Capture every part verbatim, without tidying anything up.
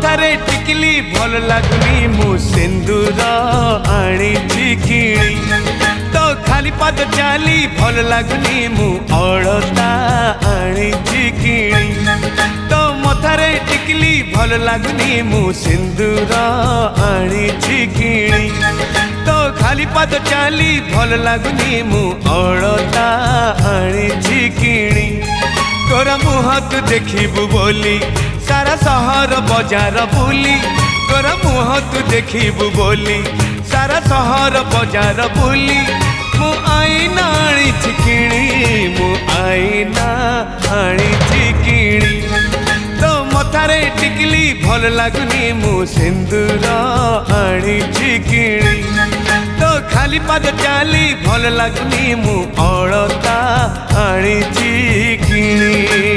मथारे टिकली भल लगुनी मु सिंदूर आनी किणी तो खाली पाद चाली भल लगुनी मु अलता आनी किणी तो मथारे टिकली भल लगुनी मु सिंदूर आनी किणी तो खाली पाद चाली भल लगुनी मु अलता आनी किणी तोरा मुह तू देखिबु बोली सारा सहर बजार बुली तोरा मुह तू देखिबु बोली सारा सहर बजार बुली मु आईना आनी किणी मु आईना आनी किणी तो मथारे टिकली भल लगुनी मु सिंदूर आनी किणी तो खाली पाद चाली भल लगुनी मु अलता आनी किणी।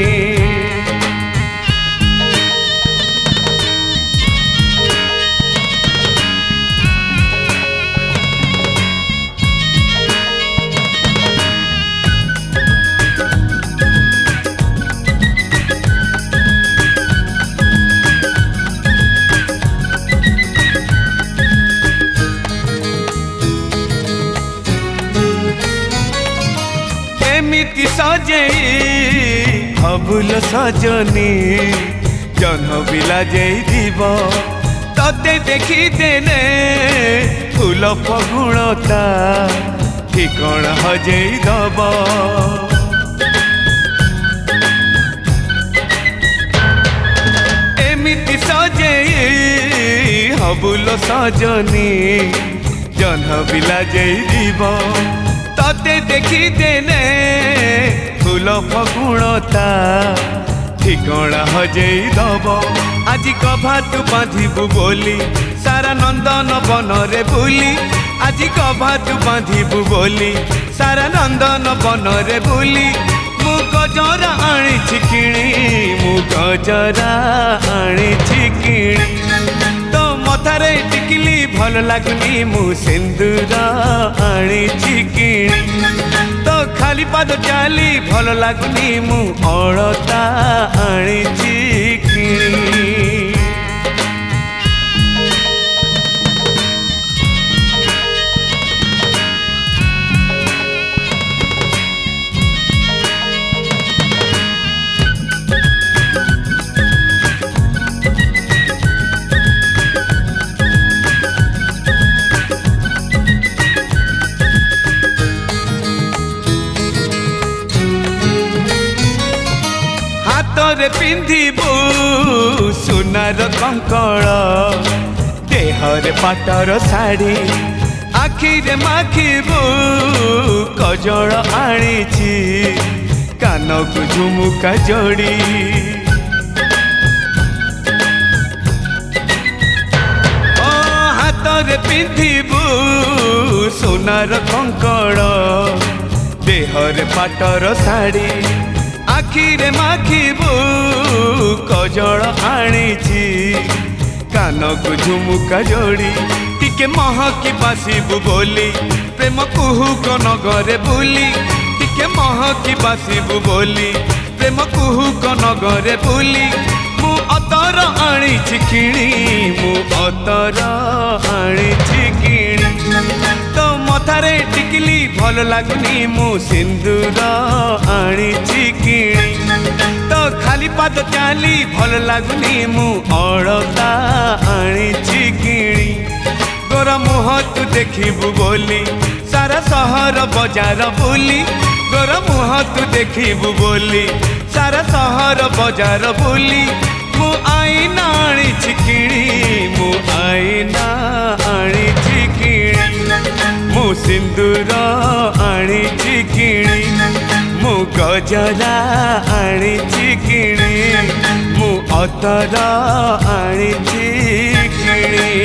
एमिति सजे हबुल सजनी जन्म बिला जीव तते देखी देने फूल फगुणता ठिकण हजेई दब एमिति सजे हबुल सजनी जन्म बिला जीव तते देखी देने फूल फगुणता ठिकणा हजेई दब आज कभातु बांधिबु बोली सारा नंदन बन रे बुली आज कभातु बांधिबु बोली सारा नंदन बन रे बुली मु गजरा आनी किणी मु गजरा आनी किणी तो मथारे टिकली भल लगुनी मु सिंदूर आनी किणी तो खाली पाद चाली भल लगुनी मु अलता आनी किणी। हाथरे पिंधिबु सुनार कंकड़ देहरे पाटर साड़ी आखिरे माखिबु कजल आनीची कानकु झुमुका जोड़ी ओ हाथरे पिंधिबु सुनार कंकड़ देहरे पाटर साड़ी आखिरे माखिबु कजल आनीची कानकु झुमुका जोड़ी टिके महकी बासिबु बोली प्रेम कुहुक नगरे बुली टिके महकी बासिबु बोली प्रेम कुहुक नगरे बुली मु अतर आनीची किणी मु अतर आनीची किणी तो मथारे टिकली भल लगुनी मु सिंदूर आनी किणी तो खाली पाद चाली भल लगुनी मु अलता आनी किणी गोरा मुह तू देखिबु बोली सारा सहर बजार बुली गोरा मुह तू देखिबु बोली सारा सहर बजार बुली मु आईना आनी किणी मु आईना आनी किणी मु सिंदूर आनी किणी मु गजरा आनी किणी मु अतर आनी किणी।